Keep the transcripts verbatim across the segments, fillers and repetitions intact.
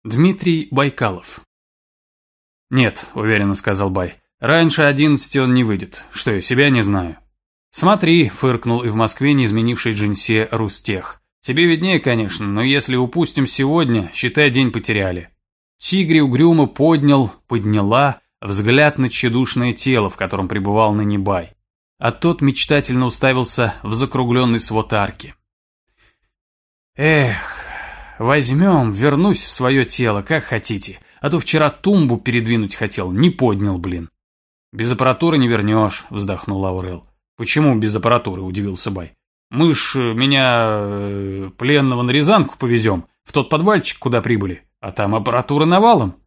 Дмитрий Байкалов. «Нет», — уверенно сказал Бай, — «раньше одиннадцати он не выйдет. Что, я себя не знаю?» «Смотри», — фыркнул и в Москве не изменивший Джинсе Рустех. «Тебе виднее, конечно, но если упустим сегодня, считай, день потеряли». Тигри угрюмо поднял, подняла взгляд на тщедушное тело, в котором пребывал ныне Бай. А тот мечтательно уставился в закругленный свод арки. «Эх, возьмем, вернусь в свое тело, как хотите, а то вчера тумбу передвинуть хотел, не поднял, блин». «Без аппаратуры не вернешь», — вздохнул Аурел. «Почему без аппаратуры?» — удивился Бай. «Мы ж меня, э, пленного на Рязанку повезем, в тот подвальчик, куда прибыли, а там аппаратура навалом».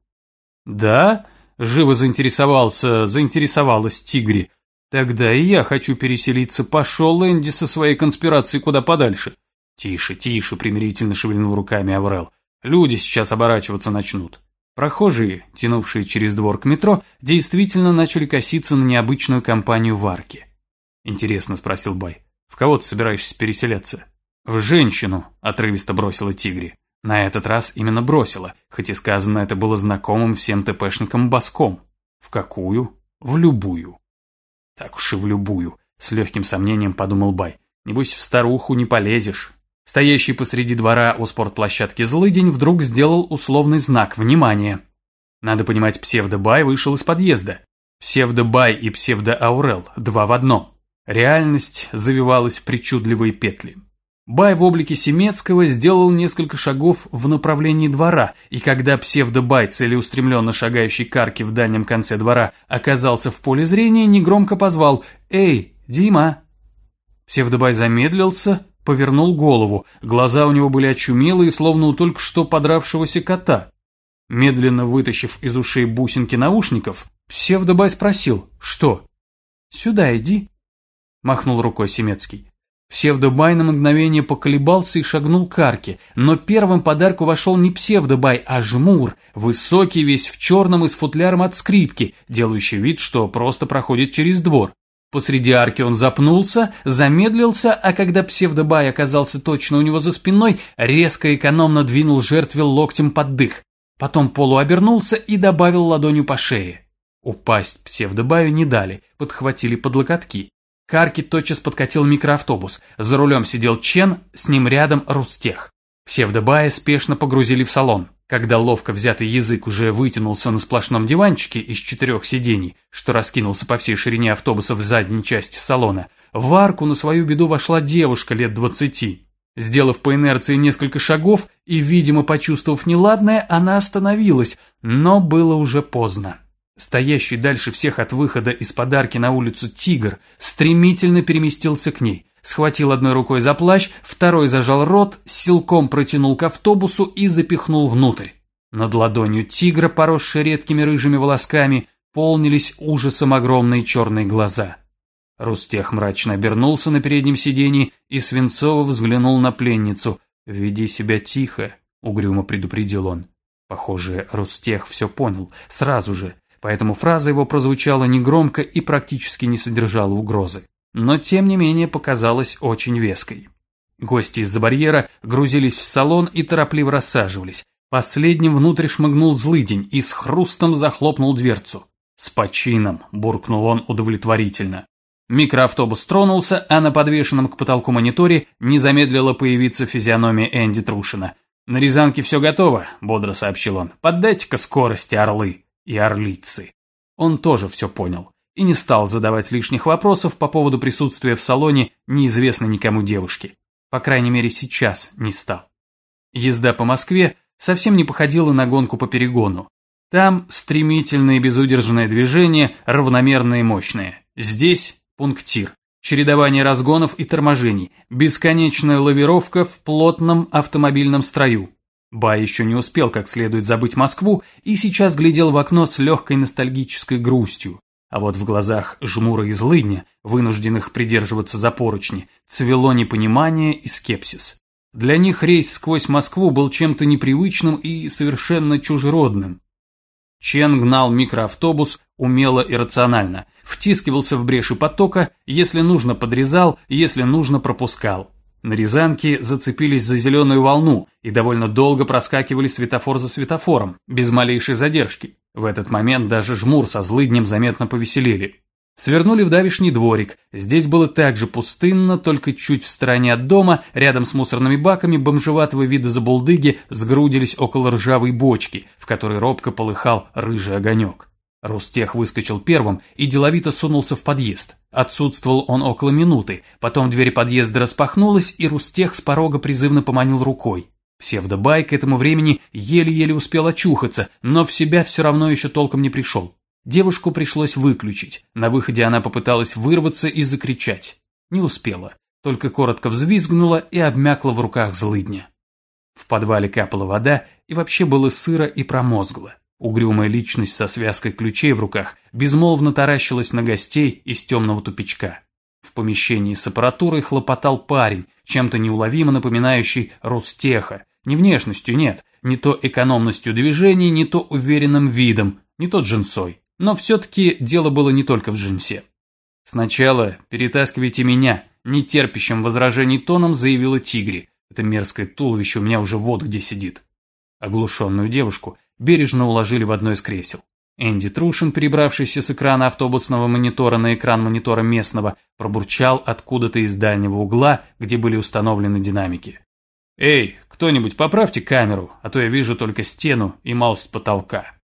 «Да?» — живо заинтересовался, заинтересовалась Тигри. «Тогда и я хочу переселиться. Пошел Энди со своей конспирацией куда подальше». «Тише, тише», — примирительно шевельнул руками Аврел. «Люди сейчас оборачиваться начнут». Прохожие, тянувшие через двор к метро, действительно начали коситься на необычную компанию в арке. «Интересно», — спросил Бай, — «в кого ты собираешься переселяться?» «В женщину», — отрывисто бросила Тигри. На этот раз именно бросила, хоть и сказано это было знакомым всем ТПшникам боском. «В какую?» «В любую». «Так уж и в любую», — с легким сомнением подумал Бай. «Небось, в старуху не полезешь». Стоящий посреди двора у спортплощадки Злыдень вдруг сделал условный знак «Внимание!». Надо понимать, псевдо-Бай вышел из подъезда. Псевдо-Бай и псевдо-Аурел – два в одном. Реальность завивалась в причудливые петли. Бай в облике Семецкого сделал несколько шагов в направлении двора, и когда псевдо-Бай, целеустремленно шагающий к арке в дальнем конце двора, оказался в поле зрения, негромко позвал «Эй, Дима!». Псевдо-Бай замедлился, повернул голову, глаза у него были очумелые, словно у только что подравшегося кота. Медленно вытащив из ушей бусинки наушников, псевдо-Бай спросил «Что?». «Сюда иди», — махнул рукой Семецкий. Псевдо-Бай на мгновение поколебался и шагнул к арке, но первым под арку вошел не псевдо-Бай, а жмур, высокий, весь в черном и с футляром от скрипки, делающий вид, что просто проходит через двор. Посреди арки он запнулся, замедлился, а когда псевдо-Бай оказался точно у него за спиной, резко и экономно двинул жертве локтем под дых. Потом полуобернулся и добавил ладонью по шее. Упасть псевдо-Баю не дали, подхватили под локотки. К арке тотчас подкатил микроавтобус. За рулем сидел Чен, с ним рядом Рустех. Псевдо-Бая спешно погрузили в салон. Когда ловко взятый язык уже вытянулся на сплошном диванчике из четырех сидений, что раскинулся по всей ширине автобуса в задней части салона, в арку на свою беду вошла девушка лет двадцати. Сделав по инерции несколько шагов и, видимо, почувствовав неладное, она остановилась, но было уже поздно. Стоящий дальше всех от выхода из подарки на улицу тигр стремительно переместился к ней. Схватил одной рукой за плащ, второй зажал рот, силком протянул к автобусу и запихнул внутрь. Над ладонью тигра, поросшей редкими рыжими волосками, полнились ужасом огромные черные глаза. Рустех мрачно обернулся на переднем сиденье и свинцово взглянул на пленницу. «Веди себя тихо», — угрюмо предупредил он. Похоже, Рустех все понял, сразу же, поэтому фраза его прозвучала негромко и практически не содержала угрозы. Но тем не менее показалась очень веской. Гости из-за барьера грузились в салон и торопливо рассаживались. Последним внутрь шмыгнул Злыдень и с хрустом захлопнул дверцу. «С почином», – буркнул он удовлетворительно. Микроавтобус тронулся, а на подвешенном к потолку мониторе не замедлила появиться физиономия Энди Трушина. «На Рязанке все готово», – бодро сообщил он. «Поддайте-ка скорости, орлы и орлицы». Он тоже все понял и не стал задавать лишних вопросов по поводу присутствия в салоне неизвестной никому девушки. По крайней мере, сейчас не стал. Езда по Москве совсем не походила на гонку по перегону. Там стремительное и безудержное движение, равномерное и мощное. Здесь пунктир, чередование разгонов и торможений, бесконечная лавировка в плотном автомобильном строю. Бай еще не успел как следует забыть Москву и сейчас глядел в окно с легкой ностальгической грустью. А вот в глазах жмура и Злыдня, вынужденных придерживаться за поручни, цвело непонимание и скепсис. Для них рейс сквозь Москву был чем-то непривычным и совершенно чужеродным. Чен гнал микроавтобус умело и рационально, втискивался в бреши потока, если нужно подрезал, если нужно пропускал. Нарезанки зацепились за зеленую волну и довольно долго проскакивали светофор за светофором, без малейшей задержки. В этот момент даже Жмур со Злыднем заметно повеселели. Свернули в давишний дворик. Здесь было так же пустынно, только чуть в стороне от дома, рядом с мусорными баками, бомжеватого вида забулдыги сгрудились около ржавой бочки, в которой робко полыхал рыжий огонек. Рустех выскочил первым и деловито сунулся в подъезд. Отсутствовал он около минуты, потом дверь подъезда распахнулась, и Рустех с порога призывно поманил рукой. Псевдобай к этому времени еле-еле успел очухаться, но в себя все равно еще толком не пришел. Девушку пришлось выключить. На выходе она попыталась вырваться и закричать. Не успела, только коротко взвизгнула и обмякла в руках Злыдня. В подвале капала вода, и вообще было сыро и промозгло. Угрюмая личность со связкой ключей в руках безмолвно таращилась на гостей из темного тупичка. В помещении с аппаратурой хлопотал парень, чем-то неуловимо напоминающий Рустеха. Не внешностью, нет, не то экономностью движений, не то уверенным видом, не то джинсой. Но все-таки дело было не только в джинсе. «Сначала перетаскивайте меня», – нетерпящим возражений тоном заявила Тигри. «Это мерзкое туловище у меня уже вот где сидит». Оглушенную девушку бережно уложили в одно из кресел. Энди Трушин, перебравшийся с экрана автобусного монитора на экран монитора местного, пробурчал откуда-то из дальнего угла, где были установлены динамики. «Эй, кто-нибудь поправьте камеру, а то я вижу только стену и малость потолка».